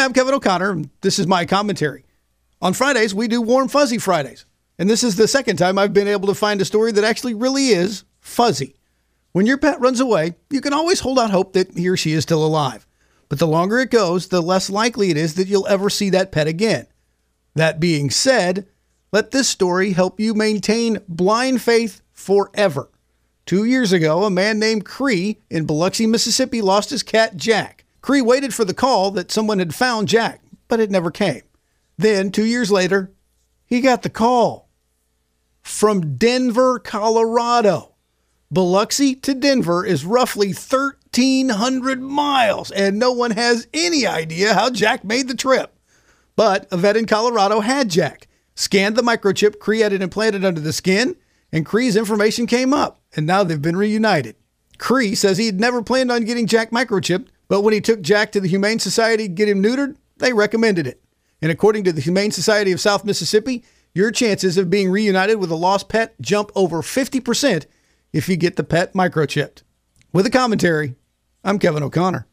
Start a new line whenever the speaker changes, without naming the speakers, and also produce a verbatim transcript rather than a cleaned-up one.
Hi, I'm Kevin O'Connor, and this is my commentary. On Fridays, we do Warm Fuzzy Fridays, and this is the second time I've been able to find a story that actually really is fuzzy. When your pet runs away, you can always hold out hope that he or she is still alive. But the longer it goes, the less likely it is that you'll ever see that pet again. That being said, let this story help you maintain blind faith forever. Two years ago, a man named Cree in Biloxi, Mississippi lost his cat, Jack. Cree waited for the call that someone had found Jack, but it never came. Then, two years later, he got the call from Denver, Colorado. Biloxi to Denver is roughly thirteen hundred miles, and no one has any idea how Jack made the trip. But a vet in Colorado had Jack, scanned the microchip Cree had it implanted under the skin, and Cree's information came up, and now they've been reunited. Cree says he had never planned on getting Jack microchipped, but when he took Jack to the Humane Society to get him neutered, they recommended it. And according to the Humane Society of South Mississippi, your chances of being reunited with a lost pet jump over fifty percent if you get the pet microchipped. With a commentary, I'm Kevin O'Connor.